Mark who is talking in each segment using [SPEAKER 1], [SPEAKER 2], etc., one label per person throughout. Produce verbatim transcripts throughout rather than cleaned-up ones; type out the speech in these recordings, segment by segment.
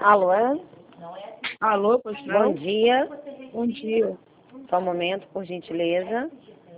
[SPEAKER 1] Alô?
[SPEAKER 2] Alô, pois
[SPEAKER 1] Bom
[SPEAKER 2] não?
[SPEAKER 1] dia.
[SPEAKER 2] Bom dia.
[SPEAKER 1] Só um momento, por gentileza.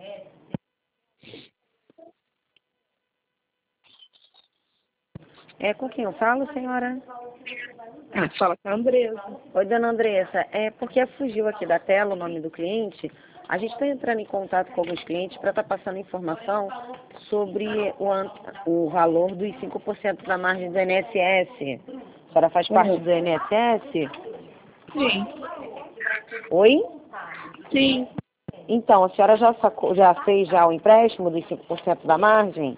[SPEAKER 1] É com quem eu falo, senhora?
[SPEAKER 2] Ah, fala com a Andresa.
[SPEAKER 1] Oi, dona Andressa. É porque fugiu aqui da tela o nome do cliente. A gente está entrando em contato com alguns clientes para estar passando informação sobre o, an- o valor dos cinco por cento da margem do I N S S. A senhora faz parte
[SPEAKER 2] Uhum.
[SPEAKER 1] do I N S S?
[SPEAKER 2] Sim.
[SPEAKER 1] Oi?
[SPEAKER 2] Sim.
[SPEAKER 1] Então, a senhora já, sacou, já fez já o empréstimo dos cinco por cento da margem?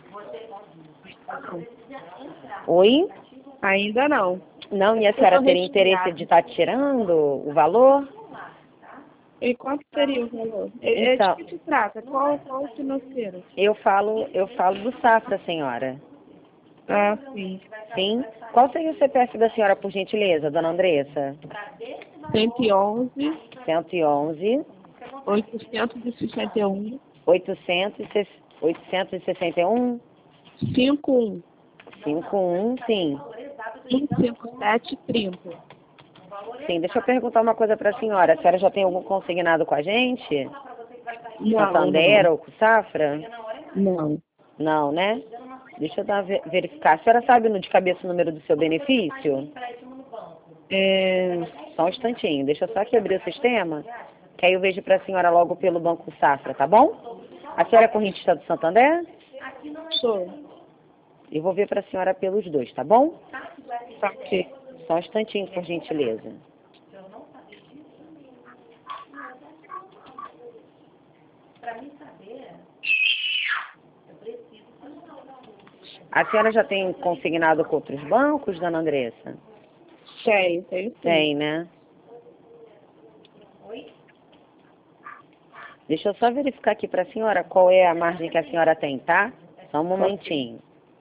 [SPEAKER 1] Oi?
[SPEAKER 2] Ainda não.
[SPEAKER 1] Não, e a
[SPEAKER 2] Eu
[SPEAKER 1] senhora
[SPEAKER 2] tô
[SPEAKER 1] teria interesse de estar tirando o valor?
[SPEAKER 2] E quanto seria o valor? É, é de
[SPEAKER 1] Então,
[SPEAKER 2] que se trata? Qual, qual o financeiro?
[SPEAKER 1] eu falo, eu falo do Safra, senhora.
[SPEAKER 2] Ah, sim.
[SPEAKER 1] Sim? Qual seria o C P F da senhora, por gentileza, dona Andressa?
[SPEAKER 2] cento e onze,
[SPEAKER 1] cento e onze,
[SPEAKER 2] oitocentos e sessenta e um,
[SPEAKER 1] oitocentos e sessenta e um,
[SPEAKER 2] cinquenta e um,
[SPEAKER 1] cinquenta e um, sim.
[SPEAKER 2] cento e cinquenta e sete, trinta.
[SPEAKER 1] Sim, deixa eu perguntar uma coisa para a senhora. A senhora já tem algum consignado com a gente?
[SPEAKER 2] Não,
[SPEAKER 1] Santander
[SPEAKER 2] não.
[SPEAKER 1] ou com Safra?
[SPEAKER 2] Não.
[SPEAKER 1] Não, né? Deixa eu dar, ve- verificar. A senhora sabe no de cabeça o número do seu benefício?
[SPEAKER 2] É,
[SPEAKER 1] Só um instantinho. Deixa eu só aqui abrir o sistema, que aí eu vejo para a senhora logo pelo Banco Safra, tá bom? A senhora é correntista do Santander?
[SPEAKER 2] sou.
[SPEAKER 1] Eu vou ver para a senhora pelos dois, tá bom?
[SPEAKER 2] Tá ok.
[SPEAKER 1] Só um instantinho, por gentileza. A senhora já tem consignado com outros bancos, dona Andressa?
[SPEAKER 2] Tem, tem sim.
[SPEAKER 1] Tem, né? Deixa eu só verificar aqui para a senhora qual é a margem que a senhora tem, tá? Só um momentinho.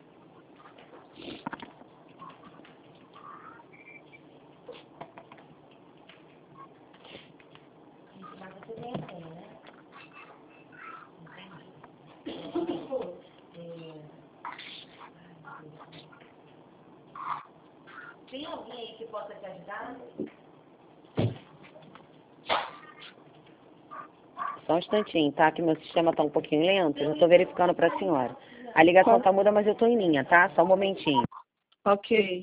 [SPEAKER 1] Tem alguém aí que possa te ajudar? Só um instantinho, tá? Que meu sistema tá um pouquinho lento. Já tô verificando para a senhora. A ligação tá muda, mas eu tô em linha, tá? Só um momentinho.
[SPEAKER 2] Ok.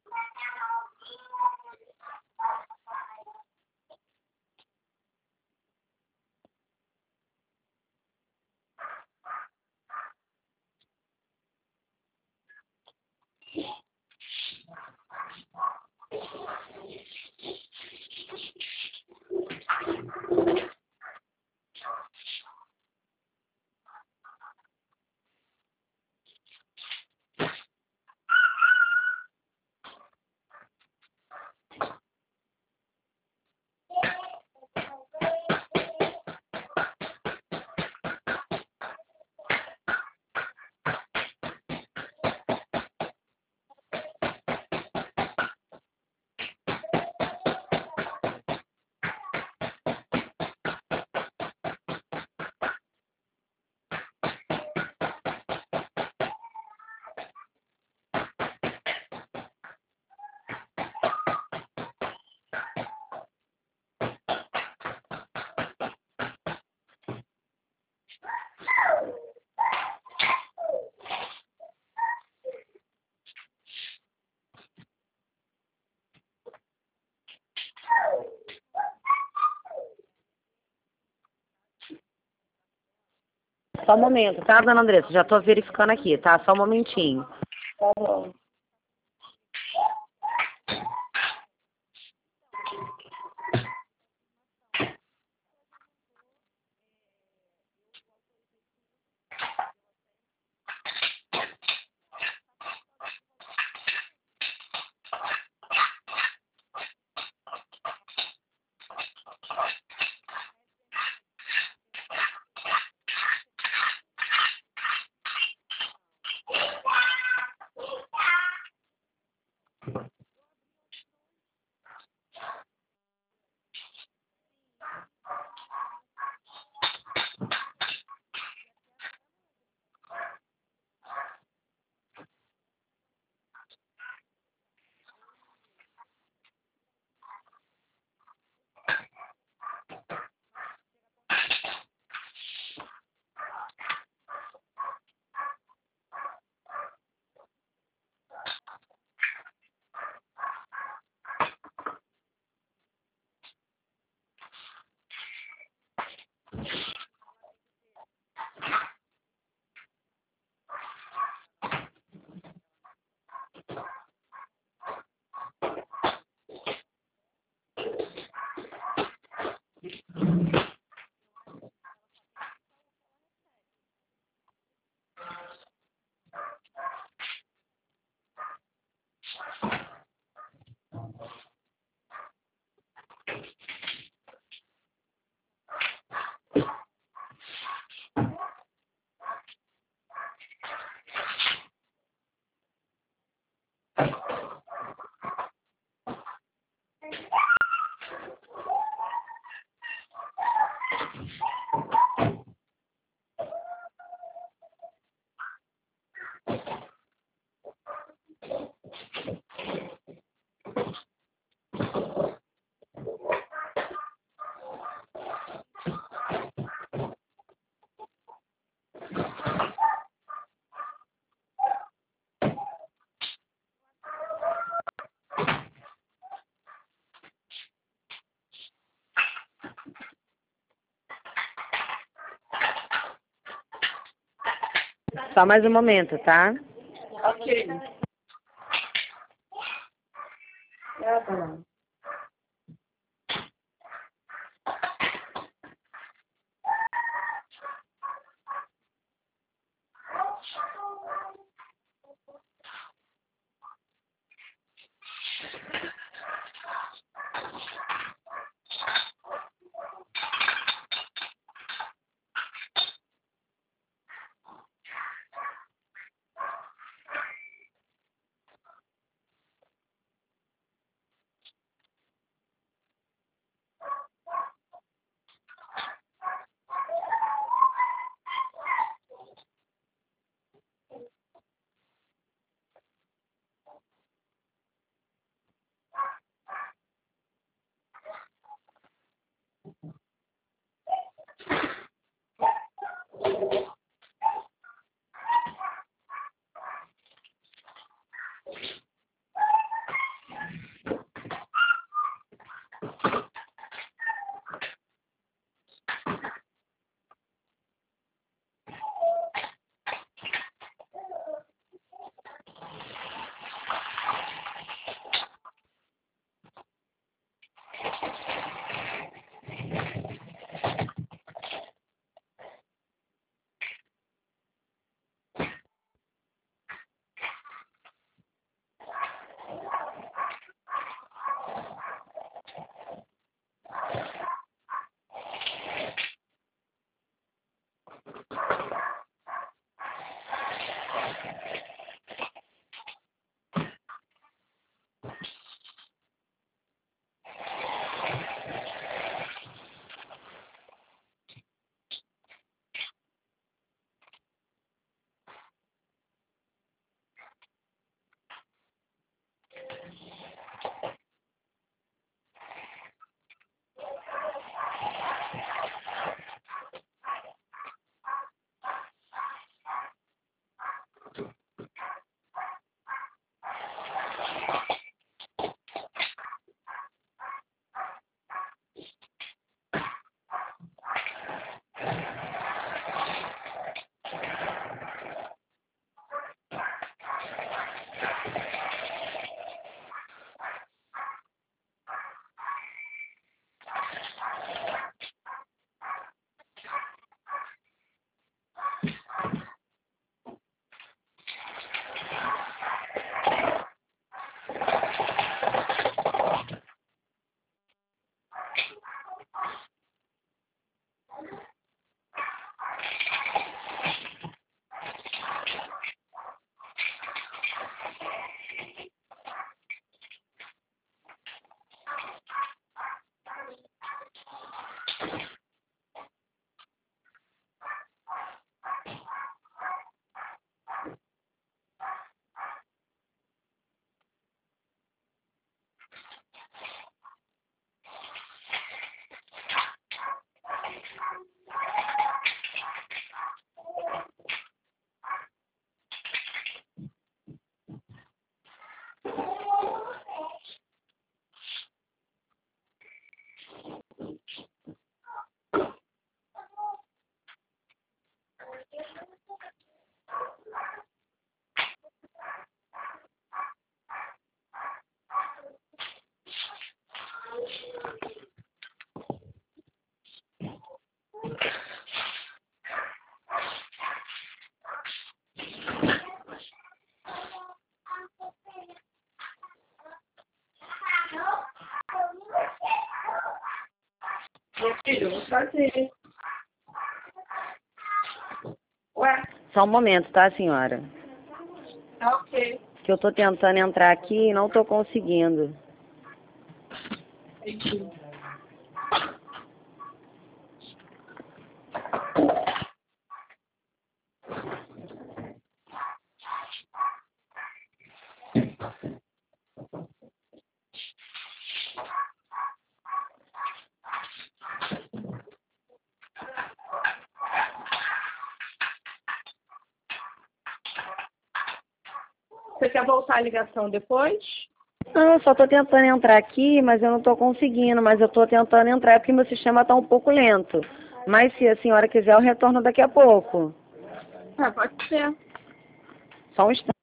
[SPEAKER 1] Só um momento, tá, dona Andressa? Já tô verificando aqui, tá? Só um momentinho.
[SPEAKER 2] Tá bom.
[SPEAKER 1] Só mais um momento, tá?
[SPEAKER 2] Ok. Ah, tá. Pode. Ué,
[SPEAKER 1] Só um momento, tá, senhora?
[SPEAKER 2] tá ok.
[SPEAKER 1] Que eu tô tentando entrar aqui e não tô conseguindo.
[SPEAKER 2] Entendi. Você quer voltar a ligação depois?
[SPEAKER 1] Não, eu só tô tentando entrar aqui, mas eu não tô conseguindo, mas eu tô tentando entrar é porque meu sistema tá um pouco lento. Mas se a senhora quiser, eu retorno daqui a pouco.
[SPEAKER 2] Ah, pode ser.
[SPEAKER 1] Só um instante.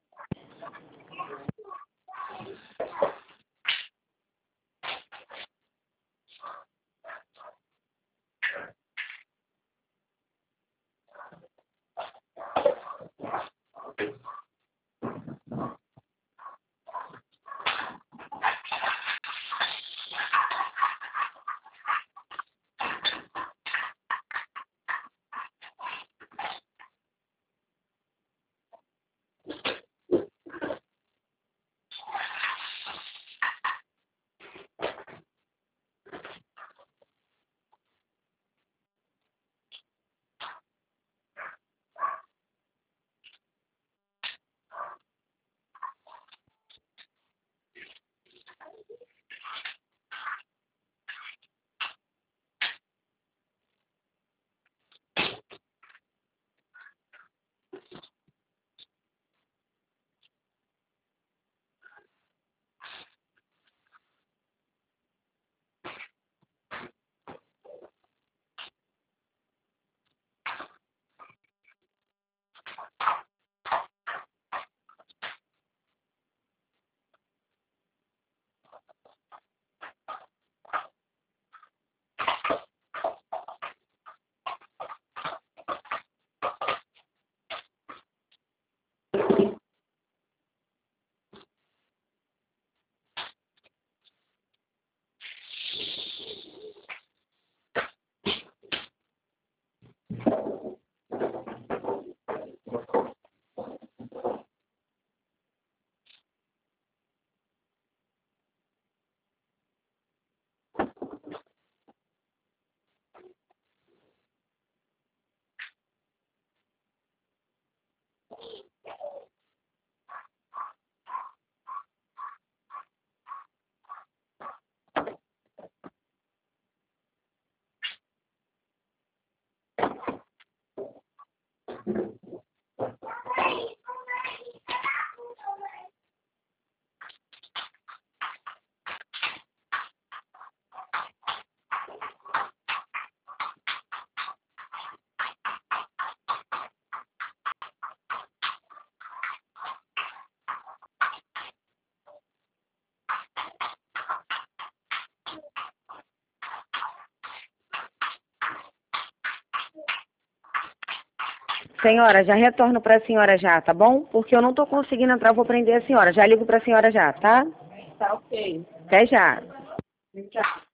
[SPEAKER 1] Senhora, já retorno para a senhora já, tá bom? Porque eu não tô conseguindo entrar, eu vou prender a senhora. Já ligo para a senhora já, tá?
[SPEAKER 2] Tá ok.
[SPEAKER 1] Até já.
[SPEAKER 2] Tchau.